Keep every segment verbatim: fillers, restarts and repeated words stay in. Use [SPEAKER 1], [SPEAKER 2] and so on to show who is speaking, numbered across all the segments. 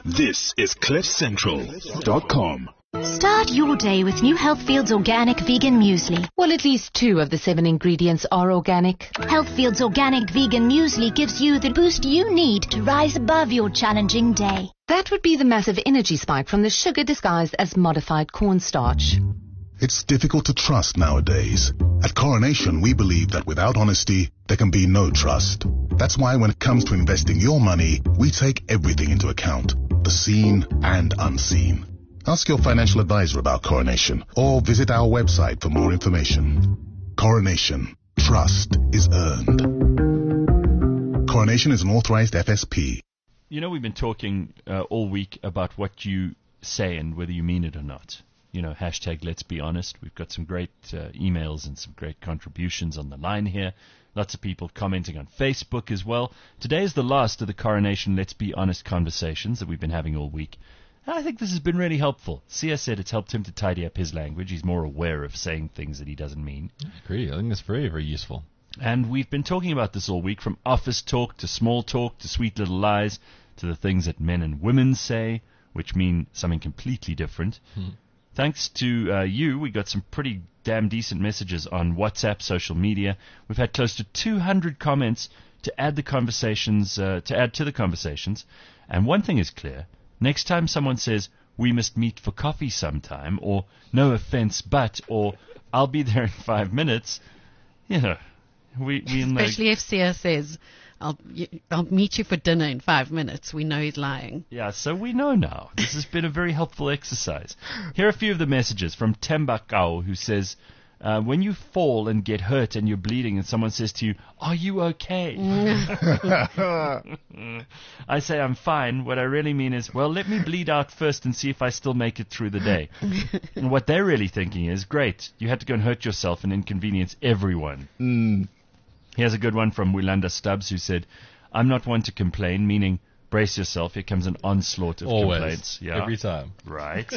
[SPEAKER 1] This is cliff central dot com.
[SPEAKER 2] Start your day with New Healthfield's Organic Vegan Muesli.
[SPEAKER 3] Well, at least two of the seven ingredients are organic.
[SPEAKER 2] Healthfield's Organic Vegan Muesli gives you the boost you need to rise above your challenging day.
[SPEAKER 3] That would be the massive energy spike from the sugar disguised as modified cornstarch.
[SPEAKER 4] It's difficult to trust nowadays. At Coronation, we believe that without honesty, there can be no trust. That's why when it comes to investing your money, we take everything into account, the seen and unseen. Ask your financial advisor about Coronation or visit our website for more information. Coronation. Trust is earned. Coronation is an authorized F S P.
[SPEAKER 5] You know, we've been talking uh, all week about what you say and whether you mean it or not. You know, hashtag let's be honest. We've got some great uh, emails and some great contributions on the line here. Lots of people commenting on Facebook as well. Today is the last of the Coronation Let's Be Honest conversations that we've been having all week. And I think this has been really helpful. Sia said it's helped him to tidy up his language. He's more aware of saying things that he doesn't mean.
[SPEAKER 6] I agree. I think that's very, very useful.
[SPEAKER 5] And we've been talking about this all week, from office talk to small talk to sweet little lies to the things that men and women say, which mean something completely different. Hmm. Thanks to uh, you, we got some pretty damn decent messages on WhatsApp, social media. We've had close to two hundred comments to add the conversations, uh, to add to the conversations. And one thing is clear. Next time someone says, we must meet for coffee sometime, or no offense, but, or I'll be there in five minutes, you know, we, we know.
[SPEAKER 7] Especially if Sia says, I'll, I'll meet you for dinner in five minutes. We know he's lying.
[SPEAKER 5] Yeah, so we know now. This has been a very helpful exercise. Here are a few of the messages from Tembakau, who says, Uh, when you fall and get hurt and you're bleeding and someone says to you, are you okay? I say I'm fine. What I really mean is, well, let me bleed out first and see if I still make it through the day. And what they're really thinking is, great, you had to go and hurt yourself and inconvenience everyone.
[SPEAKER 8] Mm.
[SPEAKER 5] Here's a good one from Wilanda Stubbs, who said, I'm not one to complain, meaning brace yourself. Here comes an onslaught of
[SPEAKER 6] Always.
[SPEAKER 5] complaints. Yeah.
[SPEAKER 6] Every time.
[SPEAKER 5] Right.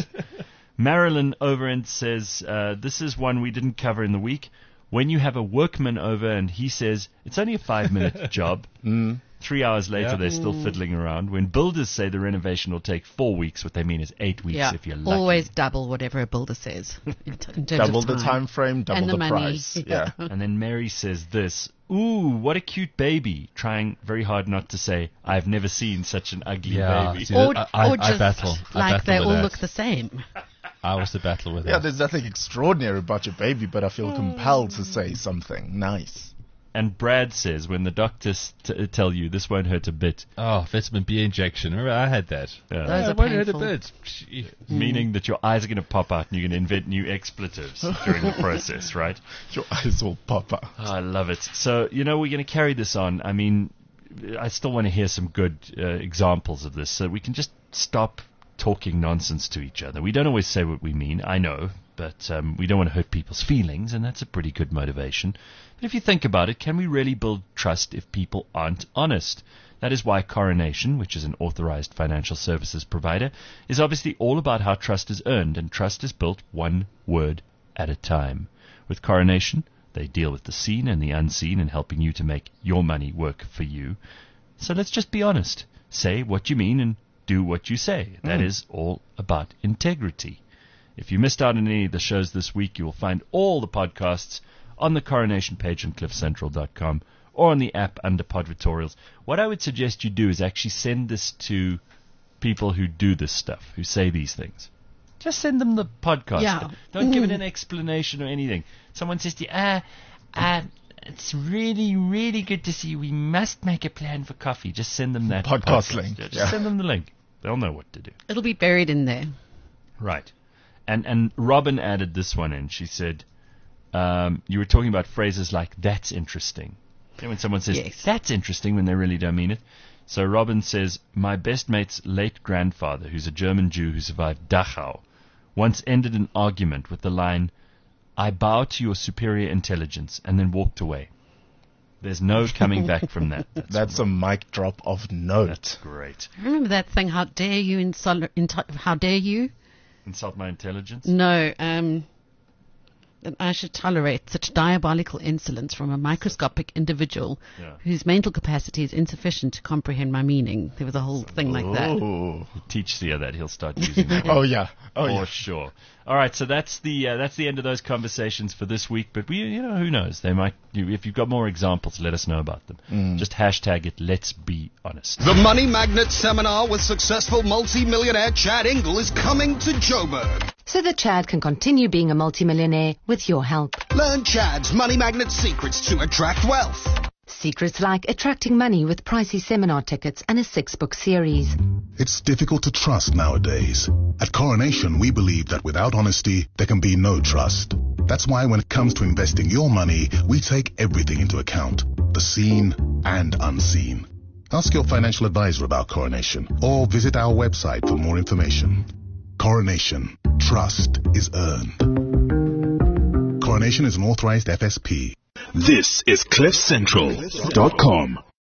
[SPEAKER 5] Marilyn Overend says, uh, this is one we didn't cover in the week. When you have a workman over and he says, it's only a five-minute job,
[SPEAKER 8] mm.
[SPEAKER 5] three hours later
[SPEAKER 6] Yeah.
[SPEAKER 5] they're still
[SPEAKER 7] Mm.
[SPEAKER 5] fiddling around. When builders say the renovation will take four weeks, what they mean is eight weeks
[SPEAKER 7] Yeah,
[SPEAKER 5] if you're lucky.
[SPEAKER 7] always double whatever a builder says. In t- in terms
[SPEAKER 8] Double
[SPEAKER 7] of
[SPEAKER 8] the time frame, double
[SPEAKER 7] And the
[SPEAKER 8] the,
[SPEAKER 7] money.
[SPEAKER 8] price. Yeah.
[SPEAKER 5] And then Mary says this, ooh, what a cute baby, trying very hard not to say, I've never seen such an ugly
[SPEAKER 6] Yeah,
[SPEAKER 5] baby.
[SPEAKER 6] see,
[SPEAKER 7] Or,
[SPEAKER 6] I- I-
[SPEAKER 7] or
[SPEAKER 6] I
[SPEAKER 7] just
[SPEAKER 6] battle. I
[SPEAKER 7] like
[SPEAKER 6] battle
[SPEAKER 7] they
[SPEAKER 6] with
[SPEAKER 7] all
[SPEAKER 6] that.
[SPEAKER 7] look the same.
[SPEAKER 6] I was the battle with
[SPEAKER 8] Yeah,
[SPEAKER 6] it.
[SPEAKER 8] there's nothing extraordinary about your baby, but I feel compelled to say something nice.
[SPEAKER 5] And Brad says, when the doctors t- tell you this won't hurt a bit,
[SPEAKER 6] Oh, vitamin B injection. Remember, I had that.
[SPEAKER 5] uh,
[SPEAKER 7] Those
[SPEAKER 6] Yeah,
[SPEAKER 7] are
[SPEAKER 6] it won't hurt a
[SPEAKER 7] painful.
[SPEAKER 6] bit. Gee.
[SPEAKER 5] meaning that your eyes are going to pop out and you're going to invent new expletives during the process, right?
[SPEAKER 8] Your eyes all pop out.
[SPEAKER 5] Oh, I love it. So, you know, we're going to carry this on. I mean, I still want to hear some good uh, examples of this so we can just stop talking nonsense to each other. We don't always say what we mean, I know, but um, we don't want to hurt people's feelings, and that's a pretty good motivation. But if you think about it, can we really build trust if people aren't honest? That is why Coronation, which is an authorized financial services provider, is obviously all about how trust is earned, and trust is built one word at a time. With Coronation, they deal with the seen and the unseen and helping you to make your money work for you. So let's just be honest. Say what you mean and do what you say. That
[SPEAKER 8] Mm.
[SPEAKER 5] is all about integrity. If you missed out on any of the shows this week, you will find all the podcasts on the Coronation page on cliff central dot com or on the app under Podvitorials. What I would suggest you do is actually send this to people who do this stuff, who say these things. Just send them the podcast.
[SPEAKER 7] Yeah.
[SPEAKER 5] Don't give it
[SPEAKER 7] Mm.
[SPEAKER 5] an explanation or anything. Someone says to you, ah, uh, it's really, really good to see you. We must make a plan for coffee. Just send them that
[SPEAKER 8] Podcast link,
[SPEAKER 5] Yeah, just
[SPEAKER 8] yeah.
[SPEAKER 5] send them the link. They'll know what to do.
[SPEAKER 7] It'll be buried in there.
[SPEAKER 5] Right. And and Robin added this one in. She said, um, you were talking about phrases like, that's interesting. And when someone says,
[SPEAKER 7] Yes.
[SPEAKER 5] that's interesting, when they really don't mean it. So Robin says, my best mate's late grandfather, who's a German Jew who survived Dachau, once ended an argument with the line, I bow to your superior intelligence, and then walked away. There's no coming back from that. That's,
[SPEAKER 8] That's a mic drop of note.
[SPEAKER 5] that's great.
[SPEAKER 7] Remember that thing, how dare you insult, inti- how dare you?
[SPEAKER 5] Insult my intelligence?
[SPEAKER 7] No, um, that I should tolerate such diabolical insolence from a microscopic individual
[SPEAKER 5] Yeah.
[SPEAKER 7] whose mental capacity is insufficient to comprehend my meaning. There was a whole thing like that.
[SPEAKER 8] Oh,
[SPEAKER 5] Teach Thea that, he'll start using that.
[SPEAKER 8] oh yeah. Oh
[SPEAKER 5] For
[SPEAKER 8] yeah.
[SPEAKER 5] sure. All right, so that's the uh, that's the end of those conversations for this week. But we, you know, who knows? They might. You, if you've got more examples, let us know about them.
[SPEAKER 8] Mm.
[SPEAKER 5] Just hashtag it. Let's be honest.
[SPEAKER 9] The Money Magnet Seminar with successful multi-millionaire Chad Ingle is coming to Joburg.
[SPEAKER 3] So that Chad can continue being a multimillionaire with your help.
[SPEAKER 9] Learn Chad's Money Magnet secrets to attract wealth.
[SPEAKER 3] Secrets like attracting money with pricey seminar tickets and a six-book series.
[SPEAKER 4] It's difficult to trust nowadays. At Coronation, we believe that without honesty, there can be no trust. That's why when it comes to investing your money, we take everything into account, the seen and unseen. Ask your financial advisor about Coronation or visit our website for more information. Coronation. Trust is earned. Coronation is an authorized F S P.
[SPEAKER 1] This is cliff central dot com.